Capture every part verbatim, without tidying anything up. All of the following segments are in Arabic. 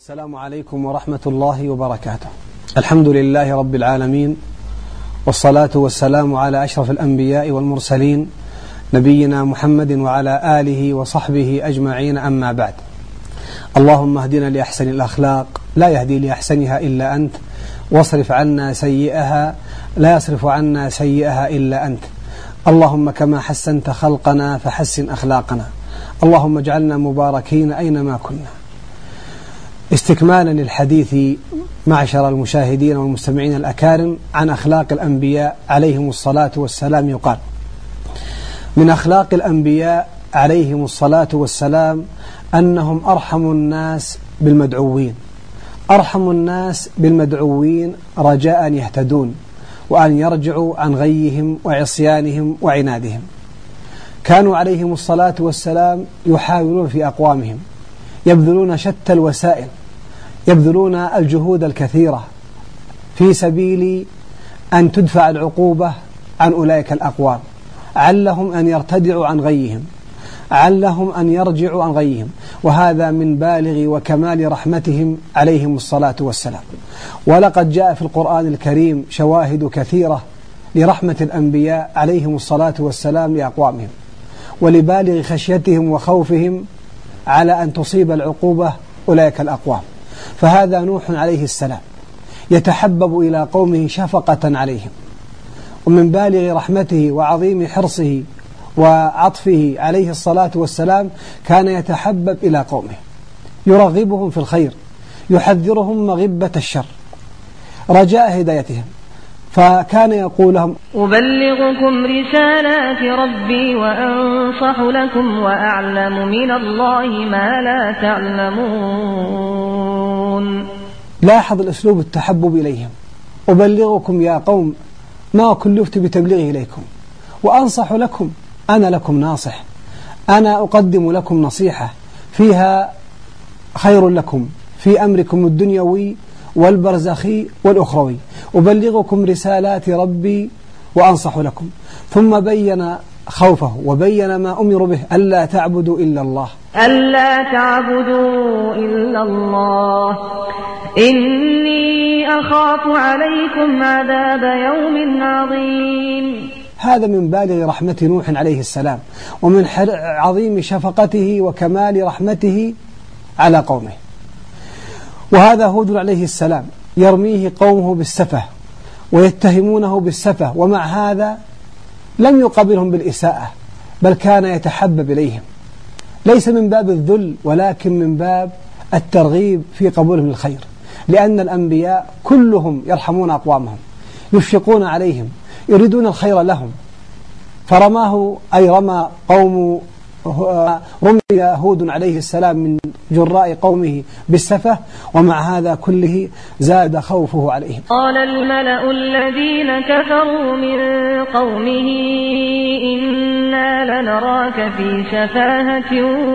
السلام عليكم ورحمة الله وبركاته. الحمد لله رب العالمين، والصلاة والسلام على أشرف الأنبياء والمرسلين نبينا محمد وعلى آله وصحبه أجمعين، أما بعد. اللهم اهدنا لأحسن الأخلاق، لا يهدي لأحسنها إلا أنت، واصرف عنا سيئها، لا يصرف عنا سيئها إلا أنت. اللهم كما حسنت خلقنا فحسن أخلاقنا، اللهم اجعلنا مباركين أينما كنا. استكمالا للحديث معشر المشاهدين والمستمعين الأكارم عن أخلاق الأنبياء عليهم الصلاة والسلام، يقال من أخلاق الأنبياء عليهم الصلاة والسلام أنهم أرحم الناس بالمدعوين، أرحم الناس بالمدعوين رجاء أن يهتدون وأن يرجعوا عن غيهم وعصيانهم وعنادهم. كانوا عليهم الصلاة والسلام يحاولون في أقوامهم، يبذلون شتى الوسائل، يبذلون الجهود الكثيرة في سبيل أن تدفع العقوبة عن أولئك الأقوام، علهم أن يرتدعوا عن غيهم، علهم أن يرجعوا عن غيهم. وهذا من بالغ وكمال رحمتهم عليهم الصلاة والسلام. ولقد جاء في القرآن الكريم شواهد كثيرة لرحمة الأنبياء عليهم الصلاة والسلام لأقوامهم، ولبالغ خشيتهم وخوفهم على أن تصيب العقوبة أولئك الأقوام. فهذا نوح عليه السلام يتحبب إلى قومه شفقة عليهم، ومن بالغ رحمته وعظيم حرصه وعطفه عليه الصلاة والسلام كان يتحبب إلى قومه، يرغبهم في الخير، يحذرهم مغبة الشر رجاء هدايتهم. فكان يقول لهم: أبلغكم رسالات ربي وأنصح لكم وأعلم من الله ما لا تعلمون. لاحظ الأسلوب التحبب إليهم: أبلغكم يا قوم ما كلفت بتبليغه إليكم، وأنصح لكم، أنا لكم ناصح، أنا أقدم لكم نصيحة فيها خير لكم في أمركم الدنيوي والبرزخي والأخروي. أبلغكم رسالات ربي وأنصح لكم. ثم بين خوفه وبين ما أمر به: ألا تعبدوا إلا الله، ألا تعبدوا إلا الله إني أخاف عليكم عذاب يوم عظيم. هذا من بالغ رحمة نوح عليه السلام، ومن عظيم شفقته وكمال رحمته على قومه. وهذا هود عليه السلام يرميه قومه بالسفه ويتهمونه بالسفه، ومع هذا لم يقابلهم بالإساءة، بل كان يتحبب إليهم، ليس من باب الذل ولكن من باب الترغيب في قبولهم الخير، لأن الأنبياء كلهم يرحمون أقوامهم، يشفقون عليهم، يريدون الخير لهم. فرماه أي رمى قوم رمي هود عليه السلام من جراء قومه بالسفة، ومع هذا كله زاد خوفه عليهم. قال الملأ الذين كفروا من قومه إنا لنراك في سفاهة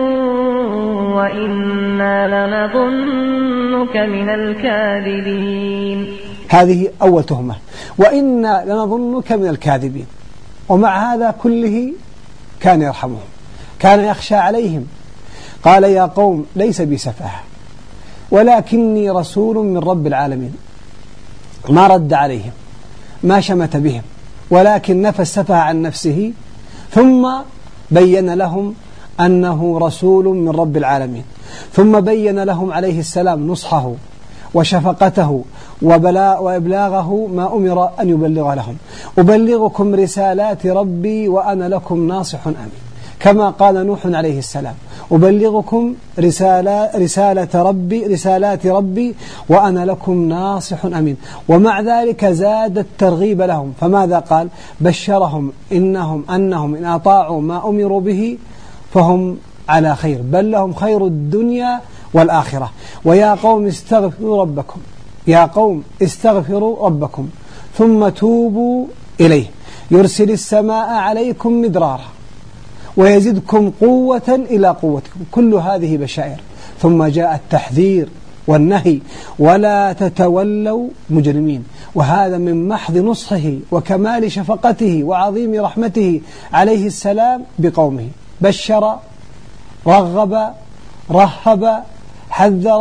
وإنا لنظنك من الكاذبين. هذه أول تهمة، وإنا لنظنك من الكاذبين. ومع هذا كله كان يرحمهم، كان يخشى عليهم. قال: يا قوم ليس بي سفاهة ولكني رسول من رب العالمين. ما رد عليهم، ما شمت بهم، ولكن نفى السفاهة عن نفسه، ثم بين لهم أنه رسول من رب العالمين. ثم بين لهم عليه السلام نصحه وشفقته وإبلاغه ما أمر أن يبلغ لهم: أبلغكم رسالات ربي وأنا لكم ناصح أمين. كما قال نوح عليه السلام: أبلغكم رسالة رسالة ربي رسالات ربي وأنا لكم ناصح أمين. ومع ذلك زاد الترغيب لهم، فماذا قال؟ بشرهم إنهم أنهم إن أطاعوا ما أمروا به فهم على خير، بل لهم خير الدنيا والآخرة. ويا قوم استغفروا ربكم، يا قوم استغفروا ربكم ثم توبوا إليه يرسل السماء عليكم مدرارا ويزدكم قوة إلى قوتكم. كل هذه بشائر. ثم جاء التحذير والنهي: ولا تتولوا مجرمين. وهذا من محض نصحه وكمال شفقته وعظيم رحمته عليه السلام بقومه. بشر، رغب، رهب، حذر،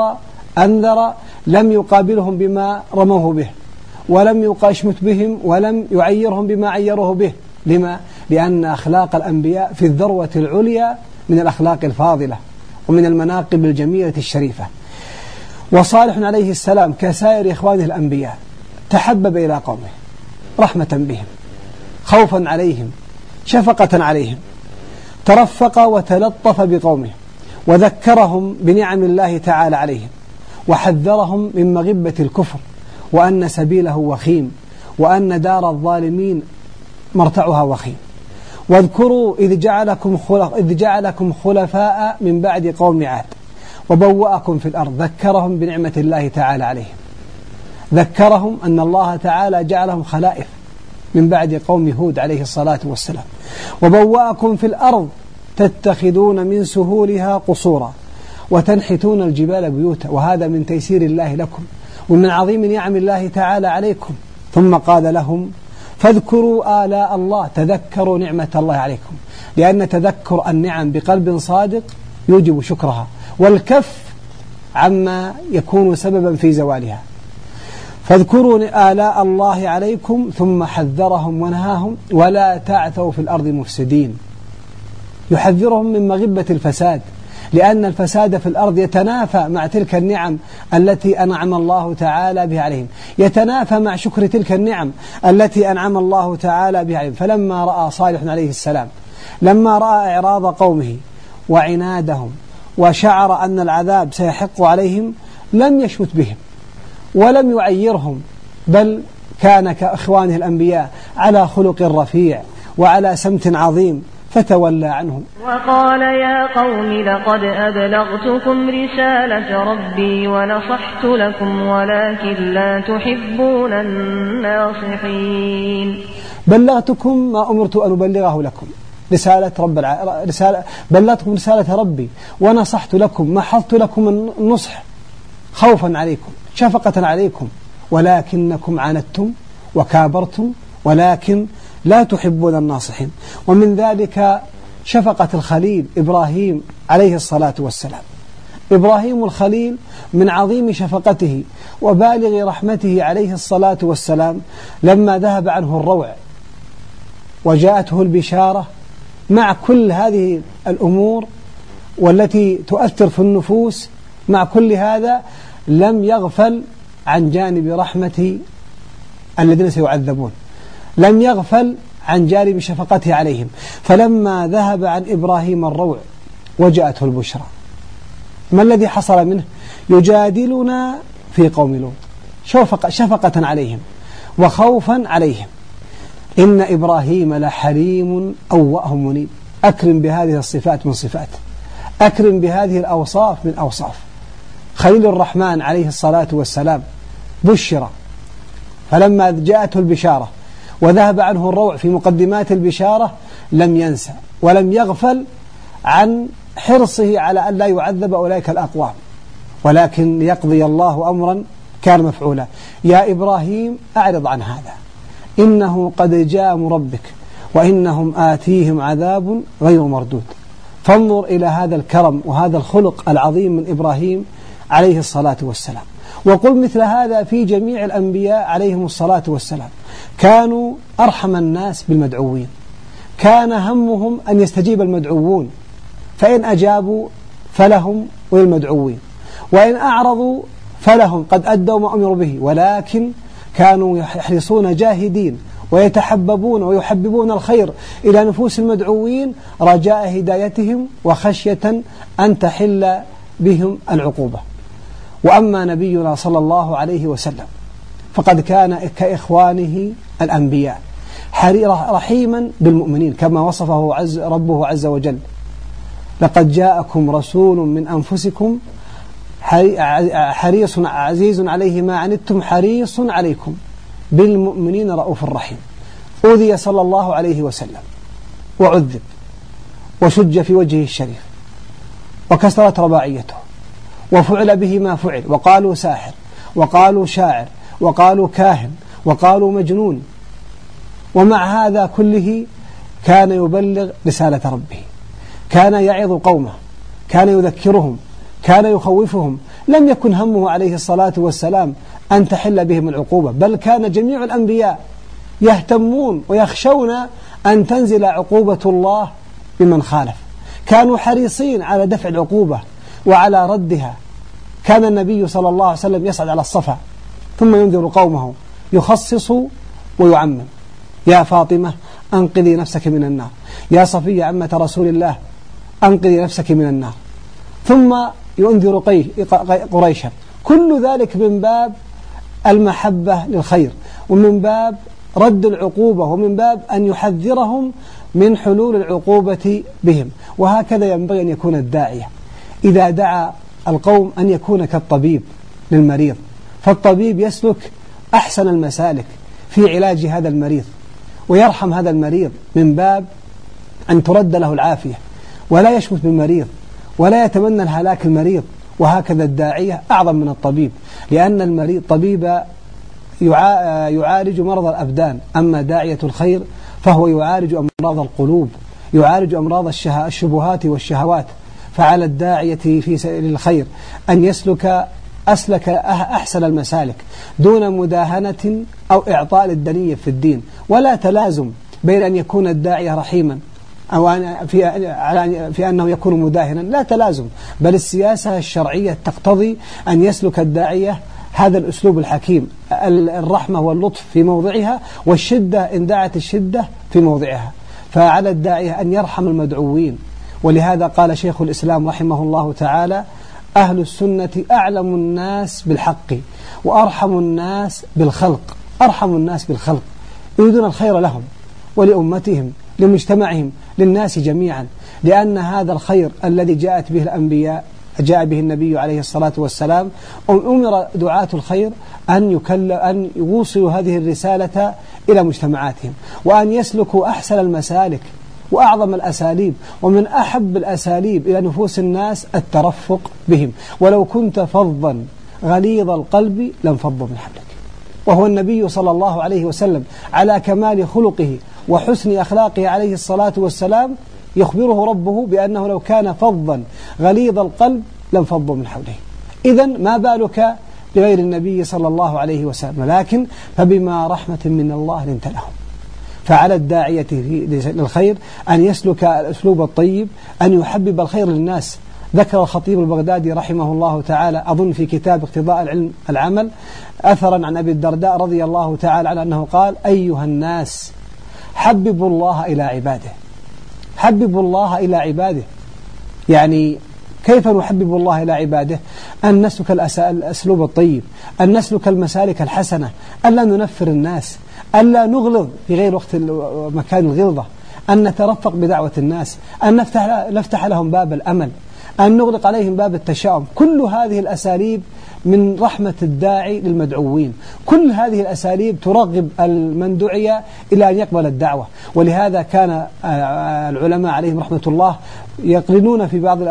أنذر لم يقابلهم بما رموه به، ولم يشمت بهم، ولم يعيرهم بما عيروه به. لما؟ لأن أخلاق الأنبياء في الذروة العليا من الأخلاق الفاضلة ومن المناقب الجميلة الشريفة. وصالح عليه السلام كسائر إخوانه الأنبياء تحبب إلى قومه رحمة بهم، خوفا عليهم، شفقة عليهم، ترفق وتلطف بقومه، وذكرهم بنعم الله تعالى عليهم، وحذرهم من مغبة الكفر، وأن سبيله وخيم، وأن دار الظالمين مرتعها وخيم. واذكروا إذ جعلكم, خلف إذ جعلكم خلفاء من بعد قوم عاد وبوأكم في الأرض. ذكرهم بنعمة الله تعالى عليهم، ذكرهم أن الله تعالى جعلهم خلائف من بعد قوم هود عليه الصلاة والسلام. وبوأكم في الأرض تتخذون من سهولها قصورا وتنحتون الجبال بيوتا، وهذا من تيسير الله لكم ومن عظيم نعم الله تعالى عليكم. ثم قال لهم فاذكروا آلاء الله، تذكروا نعمة الله عليكم، لأن تذكر النعم بقلب صادق يوجب شكرها والكف عما يكون سببا في زوالها. فاذكروا آلاء الله عليكم. ثم حذرهم ونهاهم ولا تعثوا في الأرض مفسدين، يحذرهم من مغبة الفساد، لأن الفساد في الأرض يتنافى مع تلك النعم التي أنعم الله تعالى بها عليهم، يتنافى مع شكر تلك النعم التي أنعم الله تعالى بها عليهم. فلما رأى صالح عليه السلام لما رأى إعراض قومه وعنادهم وشعر أن العذاب سيحق عليهم لم يشمت بهم ولم يعيرهم، بل كان كإخوانه الأنبياء على خلق رفيع وعلى سمت عظيم، فتولى عنهم وقال يا قوم لقد أبلغتكم رسالة ربي ونصحت لكم ولكن لا تحبون الناصحين. بلغتكم ما أمرت أن أبلغه لكم، رسالة رب الع... رسالة بلغتكم رسالة ربي ونصحت لكم، محضت لكم النصح خوفا عليكم شفقة عليكم، ولكنكم عاندتم وكابرتم ولكن لا تحبون الناصحين. ومن ذلك شفقة الخليل إبراهيم عليه الصلاة والسلام. إبراهيم الخليل من عظيم شفقته وبالغ رحمته عليه الصلاة والسلام لما ذهب عنه الروع وجاءته البشارة مع كل هذه الأمور والتي تؤثر في النفوس، مع كل هذا لم يغفل عن جانب رحمة الذين سيعذبون، لم يغفل عن جانب شفقته عليهم. فلما ذهب عن إبراهيم الروع وجاءته البشرى، ما الذي حصل منه؟ يجادلنا في قوم لوط، شفقة عليهم وخوفا عليهم. إن إبراهيم لحليم أواه منيب. أكرم بهذه الصفات من صفاته، أكرم بهذه الأوصاف من أوصاف. خليل الرحمن عليه الصلاة والسلام بشر، فلما جاءته البشارة وذهب عنه الروع في مقدمات البشارة لم ينسى ولم يغفل عن حرصه على أن لا يعذب أولئك الأقوام، ولكن يقضي الله أمرا كان مفعولا. يا إبراهيم أعرض عن هذا، إنه قد جاء أمر ربك وإنهم آتيهم عذاب غير مردود. فانظر إلى هذا الكرم وهذا الخلق العظيم من إبراهيم عليه الصلاة والسلام. وقل مثل هذا في جميع الأنبياء عليهم الصلاة والسلام، كانوا أرحم الناس بالمدعوين، كان همهم أن يستجيب المدعوون، فإن أجابوا فلهم وللمدعوين، وإن أعرضوا فلهم، قد أدوا ما أمروا به، ولكن كانوا يحرصون جاهدين ويتحببون ويحببون الخير إلى نفوس المدعوين رجاء هدايتهم وخشية أن تحل بهم العقوبة. وأما نبينا صلى الله عليه وسلم فقد كان كإخوانه الأنبياء رحيما بالمؤمنين كما وصفه عز ربه عز وجل: لقد جاءكم رسول من أنفسكم حريص عزيز عليه ما عنتم حريص عليكم بالمؤمنين رؤوف رحيم. أوذي صلى الله عليه وسلم وعذب وشج في وجهه الشريف وكسرت رباعيته وفعل به ما فعل، وقالوا ساحر وقالوا شاعر وقالوا كاهن وقالوا مجنون، ومع هذا كله كان يبلغ رسالة ربه، كان يعظ قومه، كان يذكرهم، كان يخوفهم، لم يكن همه عليه الصلاة والسلام أن تحل بهم العقوبة، بل كان جميع الأنبياء يهتمون ويخشون أن تنزل عقوبة الله بمن خالف، كانوا حريصين على دفع العقوبة وعلى ردها. كان النبي صلى الله عليه وسلم يصعد على الصفا ثم ينذر قومه، يخصص ويعمم: يا فاطمة أنقذي نفسك من النار، يا صفية عمة رسول الله أنقذي نفسك من النار، ثم ينذر قريشا. كل ذلك من باب المحبة للخير، ومن باب رد العقوبة، ومن باب أن يحذرهم من حلول العقوبة بهم. وهكذا ينبغي أن يكون الداعية إذا دعا القوم أن يكون كالطبيب للمريض، فالطبيب يسلك أحسن المسالك في علاج هذا المريض ويرحم هذا المريض من باب أن ترد له العافية، ولا يشمت بالمريض ولا يتمنى الهلاك المريض. وهكذا الداعية أعظم من الطبيب، لأن المريض طبيب يعالج مرض الأبدان، أما داعية الخير فهو يعالج أمراض القلوب، يعالج أمراض الشبهات والشهوات. فعلى الداعية في سبيل الخير أن يسلك أسلك أحسن المسالك دون مداهنة أو إعطاء للدنية في الدين، ولا تلازم بين أن يكون الداعية رحيما أو في, في أنه يكون مداهنا، لا تلازم، بل السياسة الشرعية تقتضي أن يسلك الداعية هذا الأسلوب الحكيم، الرحمة واللطف في موضعها، والشدة إن دعت الشدة في موضعها. فعلى الداعية أن يرحم المدعوين. ولهذا قال شيخ الإسلام رحمه الله تعالى: أهل السنة أعلم الناس بالحق وأرحم الناس بالخلق. أرحم الناس بالخلق، يريدون الخير لهم ولأمتهم لمجتمعهم للناس جميعا، لأن هذا الخير الذي جاءت به الأنبياء جاء به النبي عليه الصلاة والسلام. أمر دعاة الخير أن يكل أن يوصلوا هذه الرسالة إلى مجتمعاتهم، وأن يسلكوا أحسن المسالك وأعظم الأساليب. ومن أحب الأساليب إلى نفوس الناس الترفق بهم، ولو كنت فظا غليظ القلب لانفضوا من حولك. وهو النبي صلى الله عليه وسلم على كمال خلقه وحسن أخلاقه عليه الصلاة والسلام يخبره ربه بأنه لو كان فظا غليظ القلب لانفضوا من حوله. إذن ما بالك بغير النبي صلى الله عليه وسلم؟ لكن فبما رحمة من الله لنت لهم. فعلى الداعية للخير أن يسلك الأسلوب الطيب، أن يحبب الخير للناس. ذكر الخطيب البغدادي رحمه الله تعالى أظن في كتاب اقتضاء العلم العمل أثرا عن أبي الدرداء رضي الله تعالى على أنه قال: أيها الناس حببوا الله إلى عباده. حببوا الله إلى عباده، يعني كيف نحبب الله إلى عباده؟ أن نسلك الأسلوب الطيب، أن نسلك المسالك الحسنة، أن لا ننفر الناس، أن لا نغلظ في غير وقت مكان الغلظة، أن نترفق بدعوة الناس، أن نفتح, نفتح لهم باب الأمل، أن نغلق عليهم باب التشاؤم. كل هذه الأساليب من رحمة الداعي للمدعوين، كل هذه الأساليب ترغب من دعي إلى أن يقبل الدعوة. ولهذا كان العلماء عليهم رحمة الله يقرنون في بعض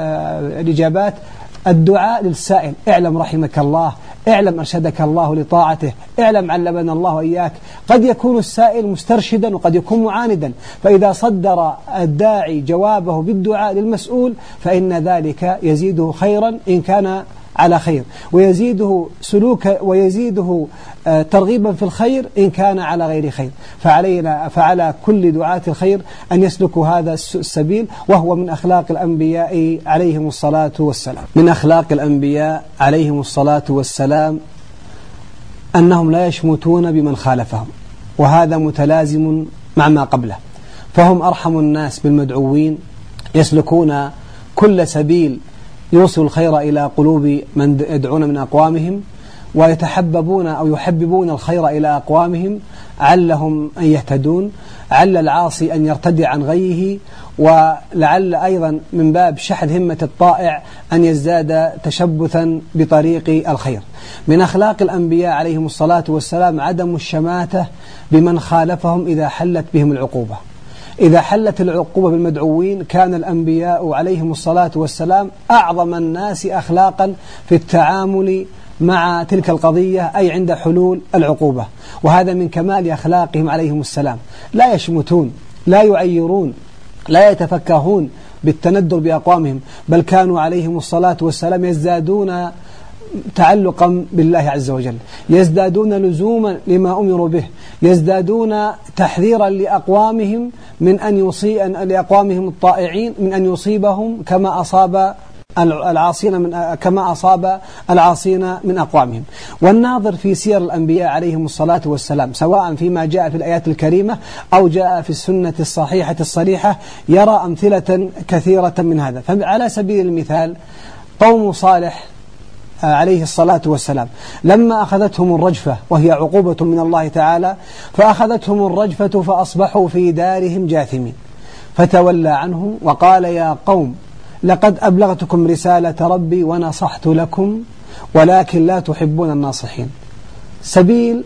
الإجابات الدعاء للسائل: اعلم رحمك الله، اعلم أرشدك الله لطاعته، اعلم علمنا الله وإياك. قد يكون السائل مسترشدا وقد يكون معاندا، فإذا صدر الداعي جوابه بالدعاء للمسؤول فإن ذلك يزيده خيرا إن كان على خير، ويزيده سلوكا ويزيده ترغيبا في الخير إن كان على غير خير. فعلينا فعلى كل دعاة الخير أن يسلكوا هذا السبيل، وهو من أخلاق الأنبياء عليهم الصلاة والسلام. من أخلاق الأنبياء عليهم الصلاة والسلام أنهم لا يشمتون بمن خالفهم، وهذا متلازم مع ما قبله. فهم أرحم الناس بالمدعوين، يسلكون كل سبيل يوصل الخير إلى قلوب من يدعون من أقوامهم، ويتحببون أو يحببون الخير إلى أقوامهم علهم أن يهتدون، عل العاصي أن يرتدع عن غيه، ولعل أيضا من باب شحذ همة الطائع أن يزداد تشبثا بطريق الخير. من أخلاق الأنبياء عليهم الصلاة والسلام عدم الشماتة بمن خالفهم إذا حلت بهم العقوبة. إذا حلت العقوبة بالمدعوين كان الأنبياء عليهم الصلاة والسلام أعظم الناس أخلاقا في التعامل مع تلك القضية، أي عند حلول العقوبة. وهذا من كمال أخلاقهم عليهم السلام، لا يشمتون، لا يعيرون، لا يتفكهون بالتندر بأقوامهم، بل كانوا عليهم الصلاة والسلام يزدادون تعلقا بالله عز وجل، يزدادون لزوما لما أمروا به، يزدادون تحذيرا لأقوامهم من أن يصيب لأقوامهم الطائعين من أن يصيبهم كما أصاب العاصين من كما أصاب العاصين من أقوامهم. والناظر في سير الأنبياء عليهم الصلاة والسلام سواء فيما جاء في الآيات الكريمة أو جاء في السنة الصحيحة الصريحة يرى أمثلة كثيرة من هذا. فعلى سبيل المثال قوم صالح عليه الصلاة والسلام لما أخذتهم الرجفة وهي عقوبة من الله تعالى، فأخذتهم الرجفة فأصبحوا في دارهم جاثمين، فتولى عنهم وقال يا قوم لقد أبلغتكم رسالة ربي ونصحت لكم ولكن لا تحبون الناصحين. سبيل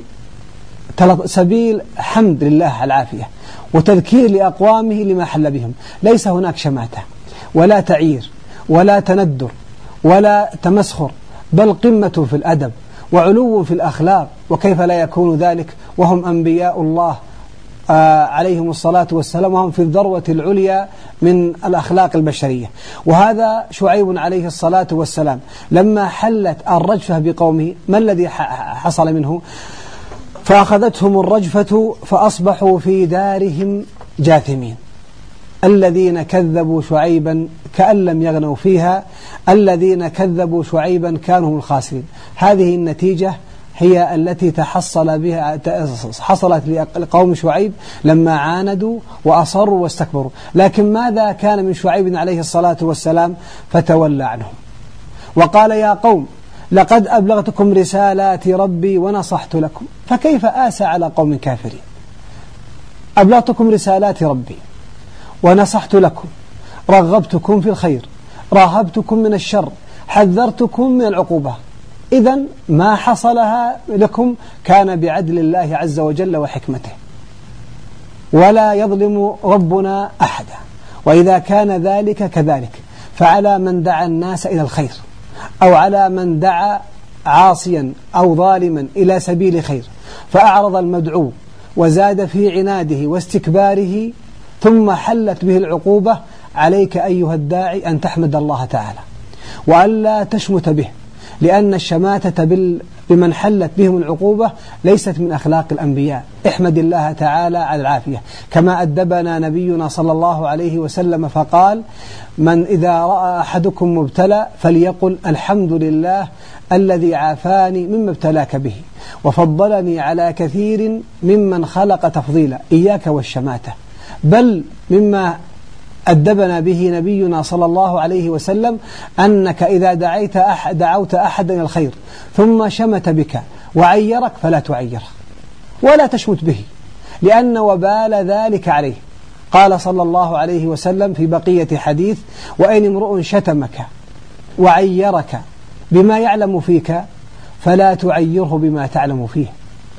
سبيل حمد لله على العافية وتذكير لأقوامه لما حل بهم، ليس هناك شماتة ولا تعيير ولا تندر ولا تمسخر، بل قمة في الأدب وعلو في الأخلاق، وكيف لا يكون ذلك وهم أنبياء الله آه عليهم الصلاة والسلام، وهم في الذروة العليا من الأخلاق البشرية. وهذا شعيب عليه الصلاة والسلام لما حلت الرجفة بقومه ما الذي حصل منه؟ فأخذتهم الرجفة فأصبحوا في دارهم جاثمين. الذين كذبوا شعيبا كأن لم يغنوا فيها، الذين كذبوا شعيبا كانوا هم الخاسرين. هذه النتيجة هي التي تحصل بها حصلت لقوم شعيب لما عاندوا وأصروا واستكبروا. لكن ماذا كان من شعيب عليه الصلاة والسلام؟ فتولى عنهم وقال يا قوم لقد أبلغتكم رسالات ربي ونصحت لكم. فكيف آسى على قوم كافرين؟ أبلغتكم رسالات ربي ونصحت لكم، رغبتكم في الخير، راهبتكم من الشر، حذرتكم من العقوبة، إذن ما حصلها لكم كان بعدل الله عز وجل وحكمته، ولا يظلم ربنا أحدا. وإذا كان ذلك كذلك فعلى من دعا الناس إلى الخير أو على من دعا عاصيا أو ظالما إلى سبيل خير فأعرض المدعو وزاد في عناده واستكباره ثم حلت به العقوبة، عليك أيها الداعي أن تحمد الله تعالى وألا تشمت به، لأن الشماتة بمن حلت بهم العقوبة ليست من أخلاق الأنبياء. احمد الله تعالى على العافية، كما أدبنا نبينا صلى الله عليه وسلم فقال من إذا رأى أحدكم مبتلى فليقل الحمد لله الذي عافاني مما ابتلاك به وفضلني على كثير ممن خلق تفضيلا. إياك والشماتة، بل مما أدبنا به نبينا صلى الله عليه وسلم أنك إذا دعيت أحد دعوت أحدا إلى الخير ثم شمت بك وعيرك فلا تعيره ولا تشمت به، لأن وبال ذلك عليه. قال صلى الله عليه وسلم في بقية حديث وإن امرؤ شتمك وعيرك بما يعلم فيك فلا تعيره بما تعلم فيه،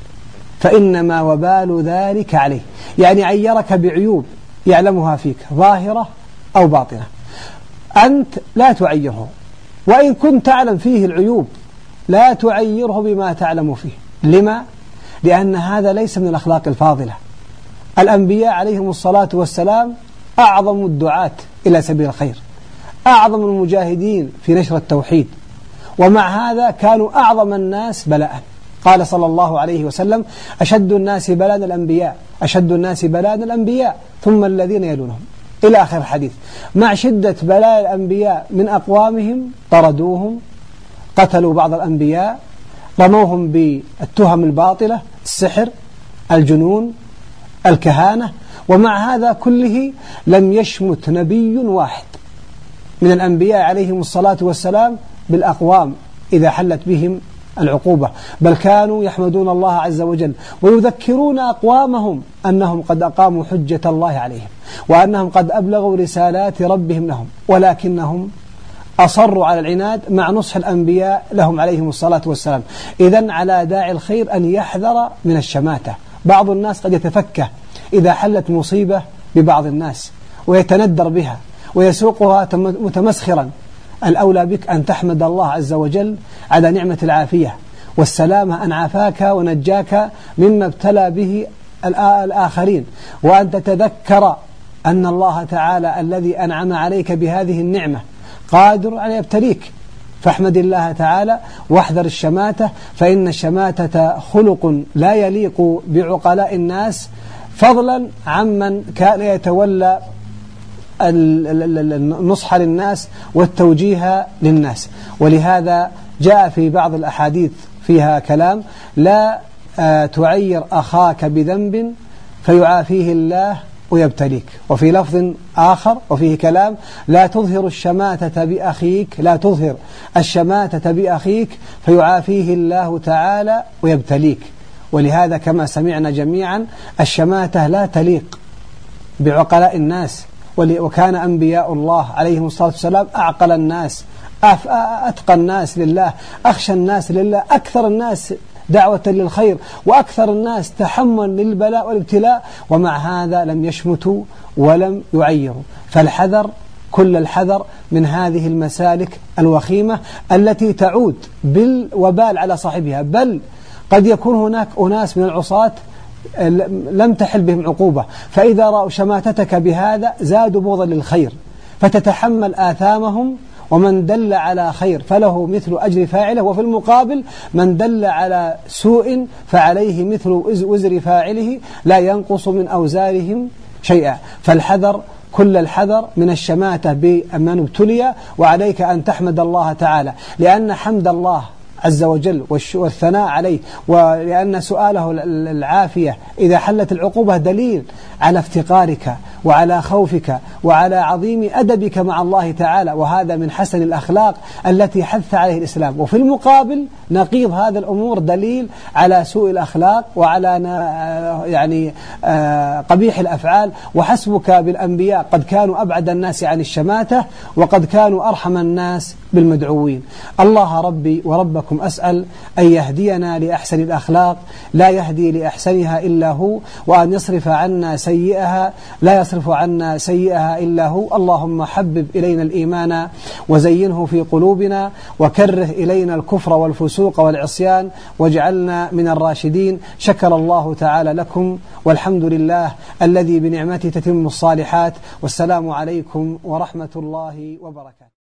فإنما وبال ذلك عليه. يعني عيرك بعيوب يعلمها فيك ظاهرة أو باطنة، أنت لا تعيره، وإن كنت تعلم فيه العيوب لا تعيره بما تعلم فيه. لما؟ لأن هذا ليس من الأخلاق الفاضلة. الأنبياء عليهم الصلاة والسلام أعظم الدعاة إلى سبيل الخير، أعظم المجاهدين في نشر التوحيد، ومع هذا كانوا أعظم الناس بلاء. قال صلى الله عليه وسلم أشد الناس بلاء الأنبياء، أشد الناس بلاء الأنبياء ثم الذين يلونهم، إلى آخر الحديث. مع شدة بلاء الأنبياء من أقوامهم طردوهم، قتلوا بعض الأنبياء، رموهم بالتهم الباطلة، السحر، الجنون، الكهانة، ومع هذا كله لم يشمت نبي واحد من الأنبياء عليهم الصلاة والسلام بالأقوام إذا حلت بهم العقوبة، بل كانوا يحمدون الله عز وجل ويذكرون أقوامهم أنهم قد أقاموا حجة الله عليهم وأنهم قد أبلغوا رسالات ربهم لهم، ولكنهم أصروا على العناد مع نصح الأنبياء لهم عليهم الصلاة والسلام. إذن على داعي الخير أن يحذر من الشماتة. بعض الناس قد يتفكه إذا حلت مصيبة ببعض الناس ويتندر بها ويسوقها متمسخرا. الأولى بك أن تحمد الله عز وجل على نعمة العافية والسلامة، أن عافاك ونجاك مما ابتلى به الآخرين، وأن تتذكر أن الله تعالى الذي أنعم عليك بهذه النعمة قادر على يبتليك، فاحمد الله تعالى واحذر الشماتة، فإن الشماتة خلق لا يليق بعقلاء الناس، فضلا عمن كان يتولى النصح للناس والتوجيه للناس. ولهذا جاء في بعض الأحاديث فيها كلام: لا تعير أخاك بذنب فيعافيه الله ويبتليك. وفي لفظ آخر وفيه كلام: لا تظهر الشماتة بأخيك لا تظهر الشماتة بأخيك فيعافيه الله تعالى ويبتليك. ولهذا كما سمعنا جميعا الشماتة لا تليق بعقلاء الناس، وكان أنبياء الله عليهم الصلاة والسلام أعقل الناس، أتقى الناس لله، أخشى الناس لله، أكثر الناس دعوة للخير، وأكثر الناس تحمل للبلاء والابتلاء، ومع هذا لم يشمتوا ولم يعيروا. فالحذر كل الحذر من هذه المسالك الوخيمة التي تعود بالوبال على صاحبها، بل قد يكون هناك أناس من العصاة لم تحل بهم عقوبة، فإذا رأوا شماتتك بهذا زادوا بغضا للخير فتتحمل آثامهم، ومن دل على خير فله مثل أجر فاعله، وفي المقابل من دل على سوء فعليه مثل وزر فاعله لا ينقص من أوزارهم شيئا. فالحذر كل الحذر من الشماتة بمن ابتلي، وعليك أن تحمد الله تعالى، لأن حمد الله عز وجل والثناء عليه، ولأن سؤاله العافية إذا حلت العقوبة دليل على افتقارك وعلى خوفك وعلى عظيم أدبك مع الله تعالى، وهذا من حسن الأخلاق التي حث عليه الإسلام. وفي المقابل نقيض هذا الأمور دليل على سوء الأخلاق وعلى يعني قبيح الأفعال. وحسبك بالأنبياء قد كانوا أبعد الناس عن الشماتة، وقد كانوا أرحم الناس بالمدعوين. الله ربي وربكم أسأل أن يهدينا لأحسن الأخلاق لا يهدي لأحسنها إلا هو، وأن يصرف عنا سيئها لا يصرف عنا سيئها إلا هو. اللهم حبب إلينا الإيمان وزينه في قلوبنا، وكره إلينا الكفر والفسوق والعصيان، واجعلنا من الراشدين. شكر الله تعالى لكم، والحمد لله الذي بنعمته تتم الصالحات. والسلام عليكم ورحمة الله وبركاته.